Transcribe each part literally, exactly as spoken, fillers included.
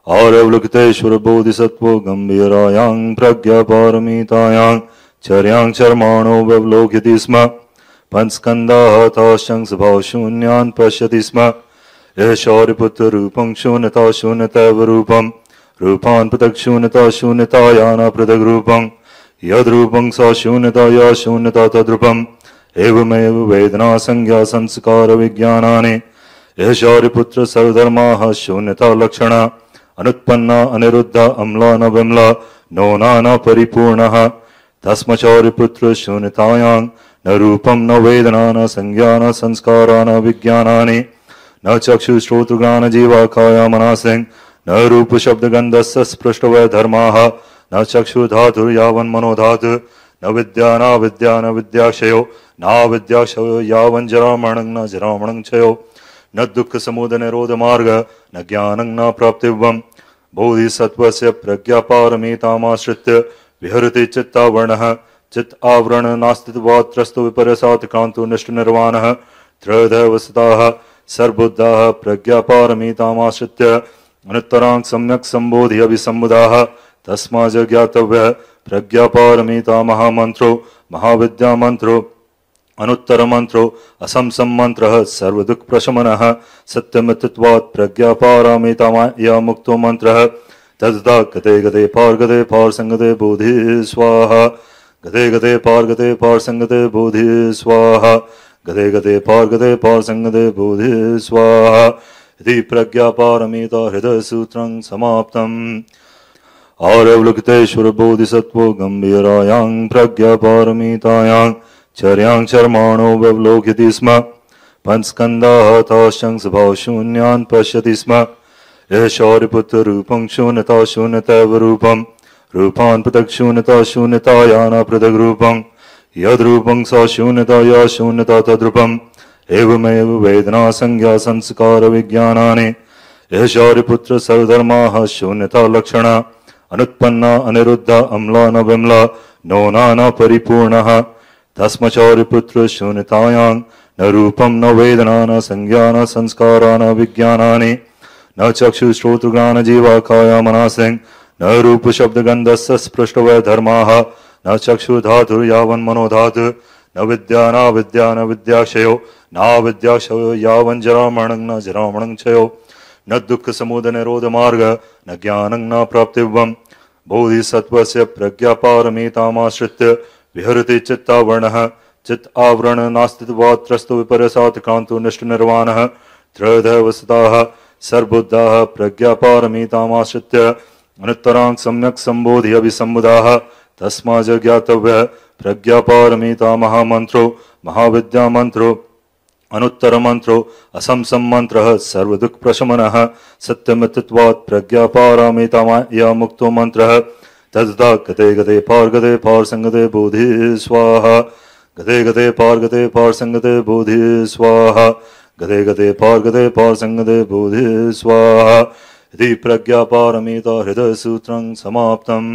आरवलुकितेश्वर बोधिसत्वो गंभीरायां प्रज्ञापारमितायां चर्यां चर्माणो व्यवलोकयति स्म पंचस्कन्धाः ताश्चं स्वभावशून्यान् पश्यति स्म यः शौर्यपुत्र रूपं शून्यता शून्यतैव रूपं रूपान् पृथक् शून्यता शून्यतायान पृथक् रूपं यद्रूपं स शून्यता या शून्यता तद्रूपम् एवमेव वेदना संज्ञा संस्कार विज्ञानानि यः शौर्यपुत्र सर्वधर्माः शून्यता लक्षणा अनुत्पन्ना अनिरुद्धा अम्ला न विमला नो नाना परिपूर्णः तस्मचौर्यपुत्र शून्यतायां न रूपं न वेदना न संज्ञा न संस्कारा न विज्ञानानि न चक्षुश्रोत्रघ्राण जीवाकाया मनासिं न रूप शब्द गन्धस्य स्पृष्टवय धर्माः न चक्षुर्धातुर्यावन् मनोधातु न विद्या न विद्या न विद्याक्षयो न विद्याक्षयो यावन् जरामरणं न जरामरणं क्षयो न दुःख समुदय निरोध मार्ग न ज्ञानं न प्राप्तिव्यं बोधिसत्वस्य प्रज्ञापारमितामाश्रित्य विहरति चित्तावरणः चित् आवरण नास्तित्वात्रस्तो विपर्यसात् क्रान्तो निष्ठ निर्वाणः त्रयधैवसताः सर्वबुद्धाः प्रज्ञापारमितामाश्रित्य अनुत्तरां सम्यक् सम्बोधि अभिसम्बुधाः तस्मात् ज्ञातव्यः प्रज्ञापारमिता महामन्त्रो महाविद्यामन्त्रो अनुत्तरमन्त्रो असंसं मन्त्रः सर्वदुःखप्रशमनः सत्यमित्त्वात् प्रज्ञापारमिताया मुक्तो मन्त्रः तद्धा गते गते पार्गते पारसंगते बोधि स्वाहा गते गते पार्गते पारसंगते बोधि स्वाहा गते गते पार्गते पारसंगते बोधि स्वाहा इति प्रज्ञापारमिता हृदयसूत्रं समाप्तम् आरवलुकितेश्वर बोधिसत्वो गंभीरायां प्रज्ञापारमितायां चर्यां चर्माणो व्यवलोकयति स्म पंचस्कन्धाः ताश्चं स्वभावशून्यान् पश्यति स्म यः शौर्यपुत्र रूपं शून्यता शून्यतैव रूपं रूपान् पृथक् शून्यता शून्यतायान पृथक् रूपं यद्रूपं स शून्यता या शून्यता तद्रूपम् एवमेव वेदना संज्ञा संस्कार विज्ञानानि यः शौर्यपुत्र सर्वधर्माः शून्यता लक्षणा अनुत्पन्ना अनिरुद्धा अम्ला न विमला नो नाना परिपूर्णः तस्मचौर्यपुत्र शून्यतायां न रूपं न वेदना न संज्ञा न संस्कारा न विज्ञानानि न चक्षुश्रोत्रघ्राण जीवाकाया मनासिं न रूप शब्द गन्धस्य स्पृष्टवय धर्माः न चक्षुर्धातुर्यावन् मनोधातु न विद्या न विद्या न विद्याक्षयो न विद्याक्षयो यावन् जरामरणं न जरामरणं क्षयो न दुःख समुदय निरोध मार्ग न ज्ञानं न प्राप्तिव्यं बोधिसत्वस्य प्रज्ञापारमितामाश्रित्य विहरति चित्तावरणः चित् आवरण नास्तित्वात्रस्तो विपर्यसात् क्रान्तो निष्ठ निर्वाणः त्रयधैवसताः सर्वबुद्धाः प्रज्ञापारमितामाश्रित्य अनुत्तरां सम्यक् सम्बोधि अभिसम्बुधाः तस्मात् ज्ञातव्यः प्रज्ञापारमिता महामन्त्रो महाविद्यामन्त्रो अनुत्तरमन्त्रो असंसं मन्त्रः सर्वदुःखप्रशमनः सत्यमित्त्वात् प्रज्ञापारमिताया मुक्तो मन्त्रः तद्धा गते गते पार्गते पारसंगते बोधि स्वाहा गते गते पार्गते पारसंगते बोधि स्वाहा गते गते पार्गते पारसंगते बोधि स्वाहा इति प्रज्ञापारमिता हृदयसूत्रं समाप्तम्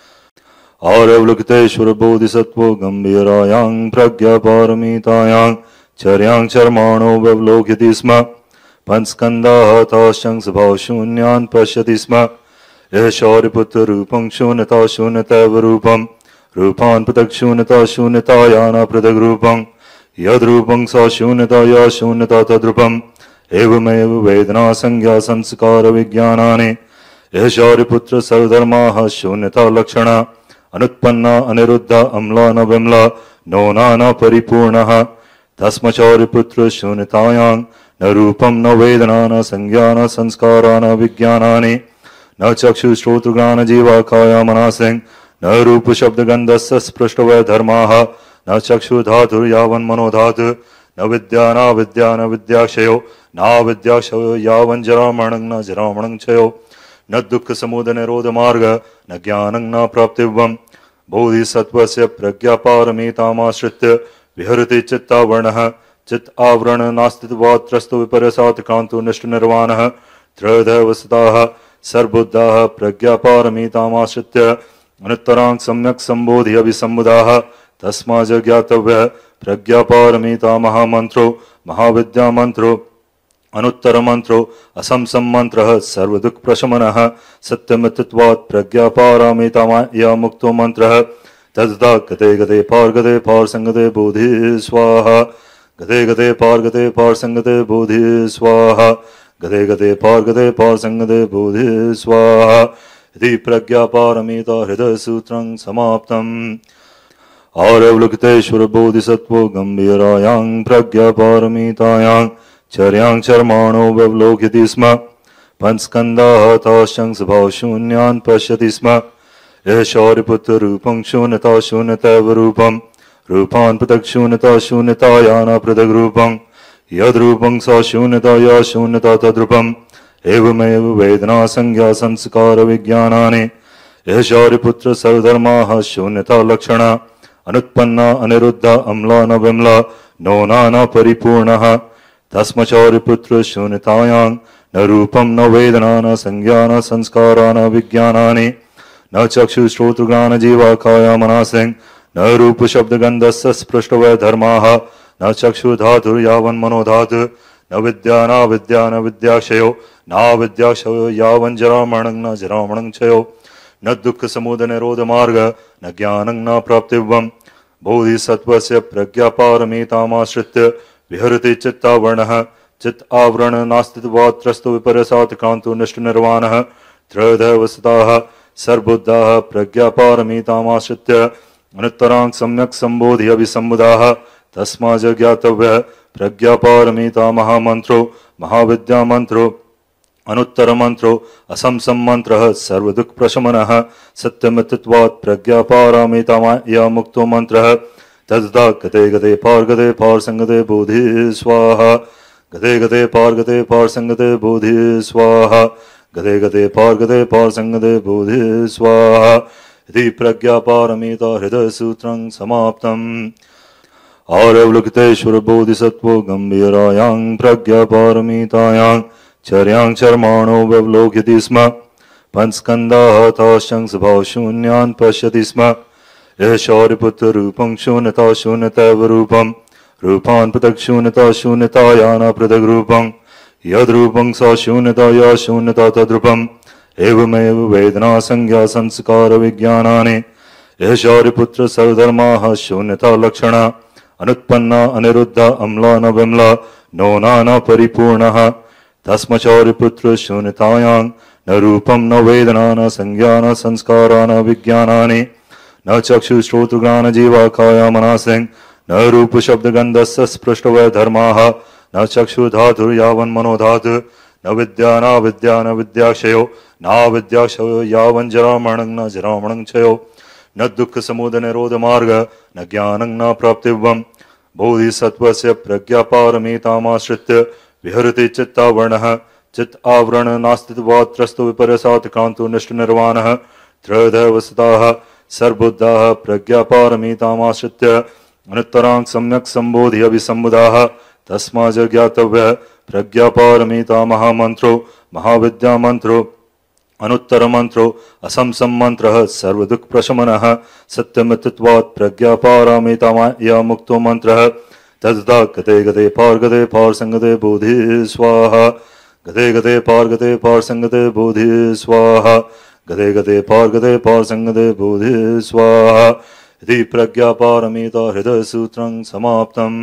आरवलुकितेश्वर बोधिसत्वो गंभीरायां प्रज्ञापारमितायां चर्यां चर्माणो व्यवलोकयति स्म पंचस्कन्धाः ताश्चं स्वभावशून्यान् पश्यति स्म यः शौर्यपुत्र रूपं शून्यता शून्यतैव रूपं रूपान् पृथक् शून्यता शून्यतायान पृथक् रूपं यद्रूपं स शून्यता या शून्यता तद्रूपम् एवमेव वेदना संज्ञा संस्कार विज्ञानानि यः शौर्यपुत्र सर्वधर्माः शून्यता लक्षणा अनुत्पन्ना अनिरुद्धा अम्ला न विमला नो नाना परिपूर्णः तस्मचौर्यपुत्र शून्यतायां न रूपं न वेदना न संज्ञा न संस्कारा न विज्ञानानि न चक्षुश्रोत्रघ्राण जीवाकाया मनासिं न रूप शब्द गन्धस्य स्पृष्टवय धर्माः न चक्षुर्धातुर्यावन् मनोधातु न विद्या न विद्या न विद्याक्षयो न विद्याक्षयो यावन् जरामरणं न जरामरणं क्षयो न दुःख समुदय निरोध मार्ग न ज्ञानं न प्राप्तिव्यं बोधिसत्वस्य प्रज्ञापारमितामाश्रित्य विहरति चित्तावरणः चित् आवरण नास्तित्वात्रस्तो विपर्यसात् क्रान्तो निष्ठ निर्वाणः त्रयधैवसताः सर्वबुद्धाः प्रज्ञापारमितामाश्रित्य अनुत्तरां सम्यक् सम्बोधि अभिसम्बुधाः तस्मात् ज्ञातव्यः प्रज्ञापारमिता महामन्त्रो महाविद्यामन्त्रो अनुत्तर मंत्रो असंसम मंत्र सर्वदुख प्रशमनः सत्यमित्वात् प्रज्ञापारामितामय मुक्तो मंत्र तद्धा गते गते पार गते पार संगते बोधि स्वाहा गते गते पार गते पार संगते बोधि स्वाहा गते गते पार गते पार संगते बोधि स्वाहा इति प्रज्ञापारमिता हृदय सूत्रं समाप्तम्। और अवलोकितेश्वर बोधिसत्वो गंभीरायां प्रज्ञापारमितायां चर्यां चर्माणो व्यवलोकयति स्म पंचस्कन्धाः ताश्चं स्वभाव शून्यान् पश्यति स्म यः शौर्यपुत्र रूपं शून्यता शून्यतैव रूपं रूपान् पृथक् शून्यता शून्यतायाना पृथक् रूपं यद्रूपं सा शून्यता या शून्यता तद्रूपम् एवमेव वेदना संज्ञा संस्कार विज्ञानानि यः शौर्यपुत्र सर्वधर्माः शून्यता लक्षणा अनुत्पन्ना अनिरुद्धा अम्ला न विमला नो नाना परिपूर्णः तस्मचौर्यपुत्र शून्यतायां न रूपं न वेदना न संज्ञा न संस्कारा न विज्ञानानि न चक्षुश्रोत्रघ्राण जीवाकाया मनासिं न रूप शब्द गन्धस्य स्पृष्टवय धर्माः न चक्षुर्धातुर्यावन् मनोधातु न विद्या न विद्या न विद्याक्षयो न विद्याक्षयो यावन् जरामरणं न जरामरणं क्षयो न दुःख समुदय निरोध मार्ग न ज्ञानं न प्राप्तिव्यम् बोधिसत्वस्य प्रज्ञापारमितामाश्रित्य विहरति चित्तावरणः चित् आवरण नास्तित्वात् त्रस्तो विपर्यसात् क्रान्तो नष्ट निर्वाणः त्रयोदयवसताः सर्वबुद्धाः प्रज्ञापारमितामाश्रित्य अनुत्तरां सम्यक् सम्बोधि अभिसम्बुधाः तस्मात् ज्ञातव्यः प्रज्ञापारमिता महामन्त्रो महाविद्यामन्त्रो अनुत्तर मंत्रो असंसम मंत्र सर्वदुख प्रशमनः सत्यमित्वात् प्रज्ञापारमितामय मुक्तो मंत्र तद्धा गते गते पार गते पार संगते बोधि स्वाहा गते गते पार गते पार संगते बोधि स्वाहा गते गते पार गते पार संगते बोधि स्वाहा इति प्रज्ञापारमिता हृदय सूत्रं समाप्तम्। और अवलोकितेश्वर बोधिसत्वो गंभीरायां प्रज्ञापारमितायां चर्यां चर्माणो व्यवलोकयति स्म पंचस्कन्धाः ताश्चं स्वभाव शून्यान् पश्यति स्म यः शौर्यपुत्र रूपं शून्यता शून्यतैव रूपं रूपान् पृथक् शून्यता शून्यतायाना पृथक् रूपं यद्रूपं सा शून्यता या शून्यता तद्रूपम् एवमेव वेदना संज्ञा संस्कार विज्ञानानि यः शौर्यपुत्र सर्वधर्माः शून्यता लक्षणा अनुत्पन्ना अनिरुद्धा अम्ला न विमला नो नाना परिपूर्णः तस्मचौर्यपुत्र शून्यतायां न रूपं न वेदना न संज्ञा न संस्कारा न विज्ञानानि न चक्षुश्रोत्रघ्राण जीवाकाया मनासिं न रूप शब्द गन्धस्य स्पृष्टवय धर्माः न चक्षुर्धातुर्यावन् मनोधातु न विद्या न विद्या न विद्याक्षयो न विद्याक्षयो यावन् जरामरणं न जरामरणं क्षयो न दुःख समुदय निरोध मार्ग न ज्ञानं न प्राप्तिव्यम् बोधिसत्वस्य प्रज्ञापारमितामाश्रित्य विहरति चित्तावरणः चित् आवरण नास्तित्वात् त्रस्तो विपर्यसात् क्रान्तो नष्ट निर्वाणः त्रयोदयवसताः सर्वबुद्धाः प्रज्ञापारमितामाश्रित्य अनुत्तरां सम्यक् सम्बोधि अभिसम्बुधाः तस्मात् ज्ञातव्यः प्रज्ञापारमिता महामन्त्रो महाविद्यामन्त्रो अनुत्तर मंत्रो असंसम मंत्र सर्वदुख प्रशमनः सत्यमित्वात् प्रज्ञापारमितामय मुक्तो मंत्र तद्धा गते गते पार गते पार संगते बोधि स्वाहा गते गते पार गते पार संगते बोधि स्वाहा गते गते पार गते पार संगते बोधि स्वाहा इति प्रज्ञापारमिता हृदय सूत्रं समाप्तम्।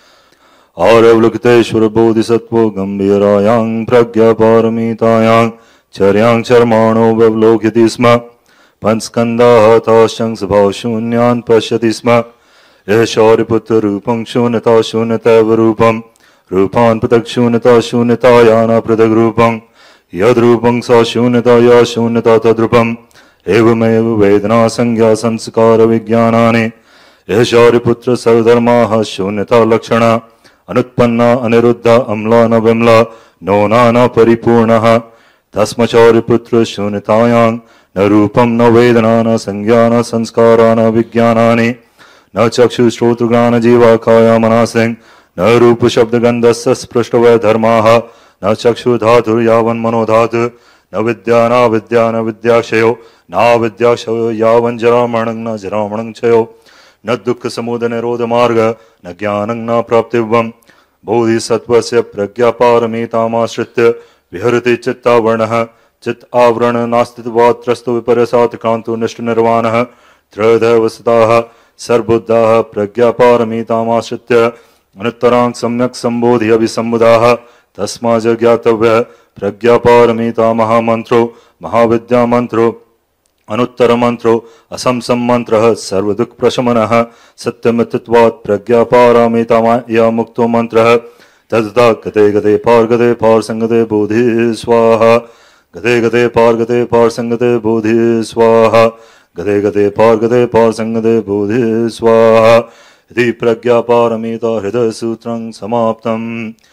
और अवलोकितेश्वर बोधिसत्वो गंभीरायां प्रज्ञापारमितायां चर्यां चर्माणो व्यवलोकयति स्म पंचस्कन्धाः ताश्चं स्वभाव शून्यान् पश्यति स्म यः शौर्यपुत्र रूपं शून्यता शून्यतैव रूपं रूपान् पृथक् शून्यता शून्यतायाना पृथक् रूपं यद्रूपं सा शून्यता या शून्यता तद्रूपम् एवमेव वेदना संज्ञा संस्कार विज्ञानानि यः शौर्यपुत्र सर्वधर्माः शून्यता लक्षणा अनुत्पन्ना अनिरुद्धा अम्ला न विमला नो नाना परिपूर्णः तस्मचौर्यपुत्र शून्यतायां न रूपं न वेदना न संज्ञा न संस्कारा न विज्ञानानि न चक्षुश्रोत्रघ्राण जीवाकाया मनासिं न रूप शब्द गन्धस्य स्पृष्टवय धर्माः न चक्षुर्धातुर्यावन् मनोधातु न विद्या न विद्या न विद्याक्षयो न विद्याक्षयो यावन् जरामरणं न जरामरणं क्षयो न दुःख समुदय निरोध मार्ग न ज्ञानं न प्राप्तिव्यम् बोधिसत्त्वस्य प्रज्ञापारमितामाश्रित्य विहरति चित्तावरणः चित् आवरण नास्तित्वात् विपर्यसात् क्रांतो निष्ठनिर्वाणः त्रयोदयवसताः सर्वबुद्धाः प्रज्ञापारमितामाश्रित्य अनुत्तरां सम्यक् सम्बोधि अभिसम्बुधाः तस्मात् ज्ञातव्यः प्रज्ञापारमिता महामन्त्रो महाविद्यामन्त्रो अनुत्तरमन्त्रो असंसं मन्त्रः सर्वदुःखप्रशमनः सत्यमित्त्वात् प्रज्ञापारमिताया मुक्तो मन्त्रः तद्धा गते गते पार्गते पार्संगते बोधि स्वाहा गते गते पार्गते पार्संगते बोधि स्वाहा गते गते पार्गते पार्संगते बोधि स्वाहा इति प्रज्ञापारमिता हृदय सूत्रं समाप्तम्।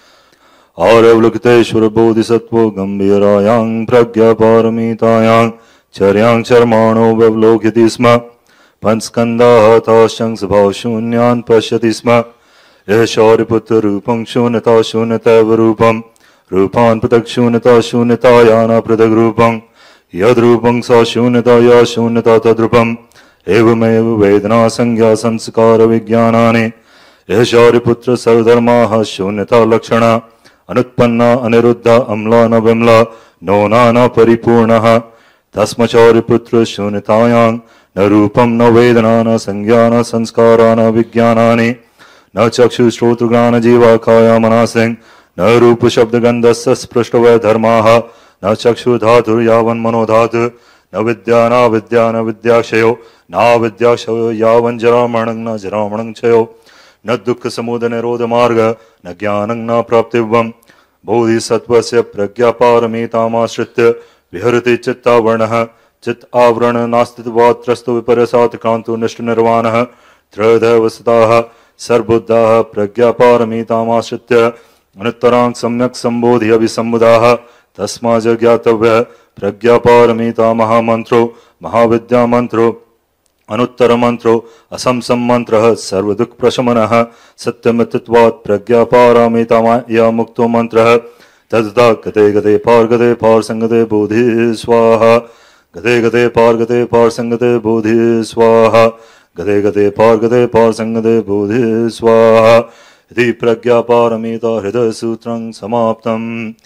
आरवलुकितेश्वर बोधिसत्वो गंभीरायां प्रज्ञापारमितायां चर्यां चर्माणो व्यवलोकयति स्म पंचस्कन्धाः ताश्चं स्वभावशून्यान् पश्यति स्म यः शौर्यपुत्र रूपं शून्यता शून्यतैव रूपं रूपान् पृथक् शून्यता शून्यतायाना पृथक् रूपं यद्रूपं सा शून्यता या शून्यता तद्रूपम् एवमेव वेदना संज्ञा संस्कार विज्ञानानि यः शौर्यपुत्र सर्वधर्माः शून्यता लक्षणा अनुत्पन्ना अनिरुद्धा अम्ला न विमला नो नाना परिपूर्णः तस्मचौर्यपुत्र शून्यतायां न रूपं न वेदना न संज्ञा न संस्कारा न विज्ञानानि न चक्षुश्रोत्रघ्राण जीवाकाया मनासिं न रूप शब्द गन्धस्य स्पृष्टवय धर्माः न चक्षुधातुर्यावन् मनोधातु न विद्या न विद्या न विद्याक्षयो न विद्याक्षयो यावन् जरामरणं न जरामरणं क्षयो न दुःख समुदय निरोध मार्ग न ज्ञानं न प्राप्तिव्यम् बोधिसत्त्वस्य प्रज्ञापारमितामाश्रित्य विहरति चित्तावरणः चित् आवरण नास्तित्वात् विपर्यसात् क्रांतो निष्ठनिर्वाणः त्रयोदयवसताः सर्वबुद्धाः प्रज्ञापारमितामाश्रित्य अनुत्तरां सम्यक् सम्बोधि अभिसम्बुधाः तस्मात् ज्ञातव्यः प्रज्ञापारमिता महामन्त्रो महाविद्यामन्त्रो अनुत्तरमन्त्रो असंसं मन्त्रः सर्वदुःखप्रशमनः सत्यमित्त्वात् प्रज्ञापारमिताया मुक्तो मन्त्रः तद्धा गते गते पार्गते पार्संगते बोधि स्वाहा गते गते पार्गते पार्संगते बोधि स्वाहा गते गते पार्गते पार्संगते बोधि स्वाहा इति प्रज्ञापारमिता हृदय सूत्रं समाप्तम्।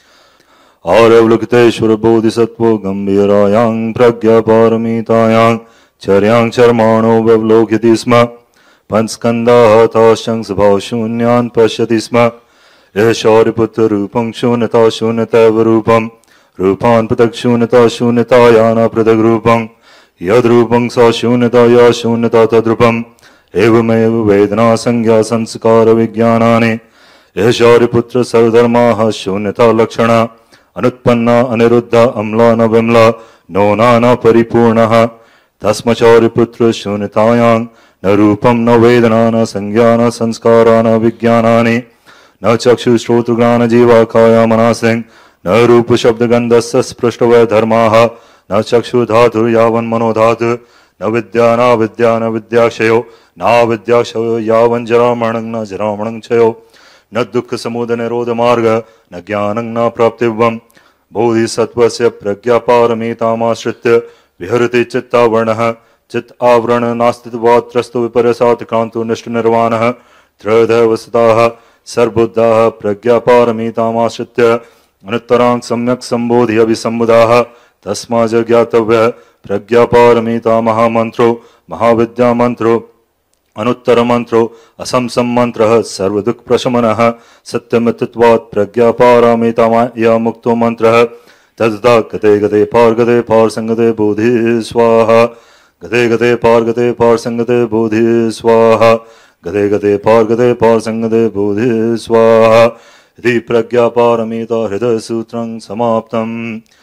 आरवलुकितेश्वर बोधिसत्वो गंभीरायां प्रज्ञापारमितायां चर्यां चर्माणो व्यवलोकयति स्म पंचस्कन्धाः ताश्चं स्वभावशून्यान् पश्यति स्म यः शौर्यपुत्र रूपं शून्यता शून्यतैव रूपं रूपान् पृथक् शून्यता शून्यतायाना पृथक् रूपं यद्रूपं सा शून्यता या शून्यता तद्रूपम् एवमेव वेदना संज्ञा संस्कार विज्ञानानि यः शौर्यपुत्र सर्वधर्माः शून्यता लक्षणा अनुत्पन्ना अनिरुद्धा अम्ला न विमला नो नाना परिपूर्णः तस्मचौर्यपुत्र शून्यतायां न रूपं न वेदना न संज्ञा न संस्कारा न विज्ञानानि न चक्षुश्रोत्रघ्राण जीवाकाया मनासिं न रूप शब्द गन्धस्य स्पृष्टवय धर्माः न चक्षुधातुर्यावन् मनोधातु न विद्या न विद्या न विद्याक्षयो न विद्याक्षयो यावन् जरामरणं न जरामरणं क्षयो न दुःख समुदय निरोध मार्ग न ज्ञानं न प्राप्तिव्यम् बोधिसत्त्वस्य प्रज्ञापारमितामाश्रित्य विहरति चित्तावरणः चित् आवरण नास्तित्वात् विपर्यसात् क्रांतो निष्ठनिर्वाणः त्रयोदयवसताः सर्वबुद्धाः प्रज्ञापारमितामाश्रित्य अनुत्तरां सम्यक् सम्बोधि अभिसम्बुधाः तस्मात् ज्ञातव्यः प्रज्ञापारमिता महामन्त्रो महाविद्यामन्त्रो अनुत्तरमन्त्रो असंसं मन्त्रः सर्वदुःखप्रशमनः सत्यमित्त्वात् प्रज्ञापारमिताया मुक्तो मन्त्रः तद्धा गते गते पार्गते पार्संगते बोधि स्वाहा गते गते पार्गते पार्संगते बोधि स्वाहा गते गते पार्गते पार्संगते बोधि स्वाहा इति प्रज्ञापारमिता हृदय सूत्रं समाप्तम्।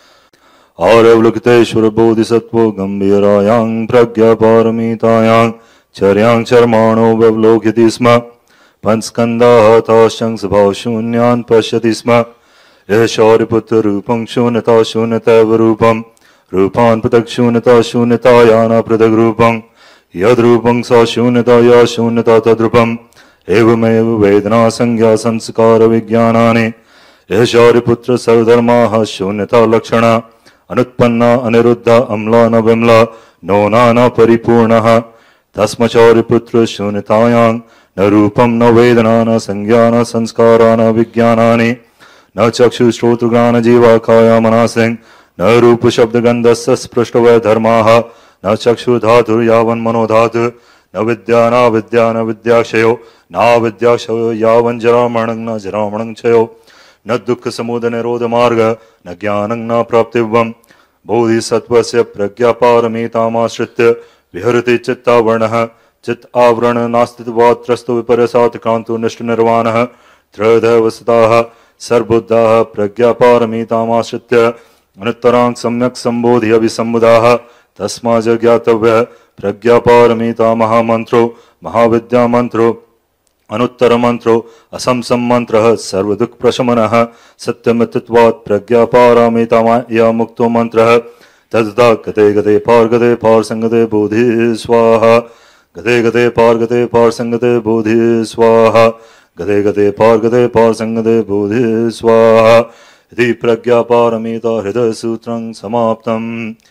आरवलुकितेश्वर बोधिसत्वो गंभीरायां प्रज्ञापारमितायां चर्यां चर्माणो व्यवलोकयति स्म पंचस्कन्धाः ताश्चं स्वभावशून्यान् पश्यति स्म यः शौर्यपुत्र रूपं शून्यता शून्यतैव रूपं रूपान् पृथक् शून्यता शून्यतायाना पृथक् रूपं यद्रूपं सा शून्यता या शून्यता तद्रूपम् एवमेव वेदना संज्ञा संस्कार विज्ञानानि यः शौर्यपुत्र सर्वधर्माः शून्यता लक्षणा अनुत्पन्ना अनिरुद्धा अम्ला न विमला नो नाना परिपूर्णः तस्मचौर्यपुत्र शून्यतायां न रूपं न वेदना न संज्ञा न संस्कारा न विज्ञानानि न चक्षुश्रोत्रघ्राण जीवाकाया मनासिं न रूप शब्द गंधस्य स्पृष्टवय धर्माः न चक्षुर्धातुर्यावन् मनोधातु न विद्या न विद्या न विद्याक्षयो न विद्याक्षयो यावन् जरामरणं न जरामरणं क्षयो न दुःख समुदय निरोध मार्ग न ज्ञानं न प्राप्तिव्यम् बोधिसत्त्वस्य प्रज्ञापारमितामाश्रित्य विहरति चित्तावरणः चित् आवरण नास्तित्वात् त्रस्तो विपर्यसात् कान्तो निष्ठनिर्वाणः त्रयधैवसताः सर्वबुद्धाः प्रज्ञापारमितामाश्रित्य अनुत्तरां सम्यक् सम्बोधि अभिसम्बुधाः तस्मात् ज्ञातव्यः प्रज्ञापारमिता महामन्त्रो महाविद्यामन्त्रो अनुत्तरमन्त्रो असंसं मन्त्रः सर्वदुःखप्रशमनः सत्यमित्त्वात् प्रज्ञापारमिताया मुक्तो मन्त्रः तद्धा गते गते पार्गते पारसंगते बोधि स्वाहा गते गते पार्गते पारसंगते बोधि स्वाहा गते गते पार्गते पारसंगते बोधि स्वाहा इति प्रज्ञापारमिता हृदयसूत्रं समाप्तम्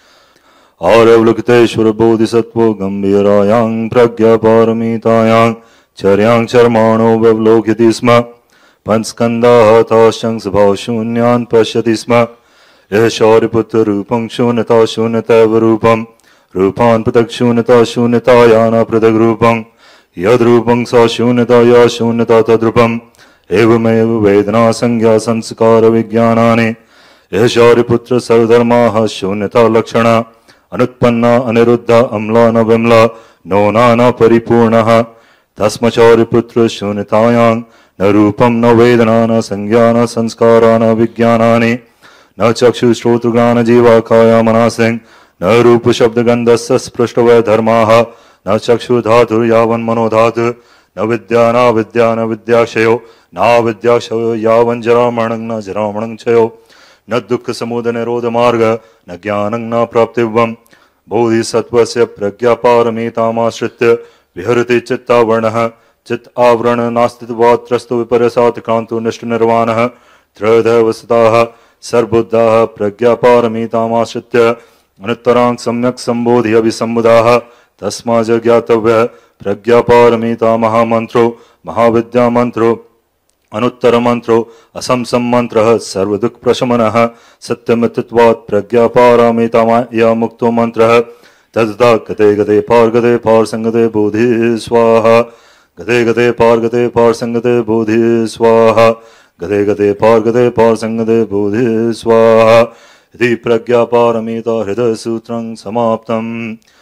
आरवलुकितेश्वर बोधिसत्त्वो गंभीरायां प्रज्ञापारमितायां चर्यां चर्माणो व्यवलोकयति स्म पंचस्कन्धाः ताश्चं स्वभावशून्यान् पश्यति स्म यः शौर्यपुत्र रूपं शून्यता शून्यतैव रूपं रूपान् पृथक् शून्यता शून्यताया न पृथक् रूपं यद्रूपं सा शून्यता या शून्यता तद्रूपम् एवमेव वेदना संज्ञा संस्कार विज्ञानानि यः शौर्यपुत्र सर्वधर्माः शून्यता लक्षणा अनुत्पन्ना अनिरुद्धा अम्ला न विमला नो न परिपूर्णः तस्मचौर्यपुत्र शून्यतायां न रूपं न वेदना न संज्ञा न संस्कारा न विज्ञानानि न चक्षुश्रोत्रघ्राण जीवाकाया मनासिं न रूप शब्द गंधस्य स्पृष्टवय धर्माः न चक्षुर्धातुर्यावन् मनोधातु न विद्या न विद्या न विद्याक्षयो न विद्याक्षयो यावन् जरामरणं न जरामरणं क्षयो न दुःख समुदय निरोध मार्ग न ज्ञानं न प्राप्तिव्यम् बोधिसत्त्वस्य प्रज्ञापारमितामाश्रित्य विहरति चित्तावरणः चित् आवरण नास्तित्वात् त्रस्तो विपर्यसात् कान्तो निष्ठनिर्वाणः त्रयधैवसताः सर्वबुद्धाः प्रज्ञापारमितामाश्रित्य अनुत्तरां सम्यक् सम्बोधि अभिसम्बुधाः तस्मात् ज्ञातव्यः प्रज्ञापारमिता महामन्त्रो महाविद्यामन्त्रो अनुत्तरमन्त्रो असंसं मन्त्रः सर्वदुःखप्रशमनः सत्यमित्त्वात् प्रज्ञापारमिताया मुक्तो मन्त्रः तद्धा गते गते पार्गते पारसंगते बोधि स्वाहा गते गते पार्गते पारसंगते बोधि स्वाहा गते गते पार्गते पारसंगते बोधि स्वाहा इति प्रज्ञापारमिता हृदयसूत्रं समाप्तम्।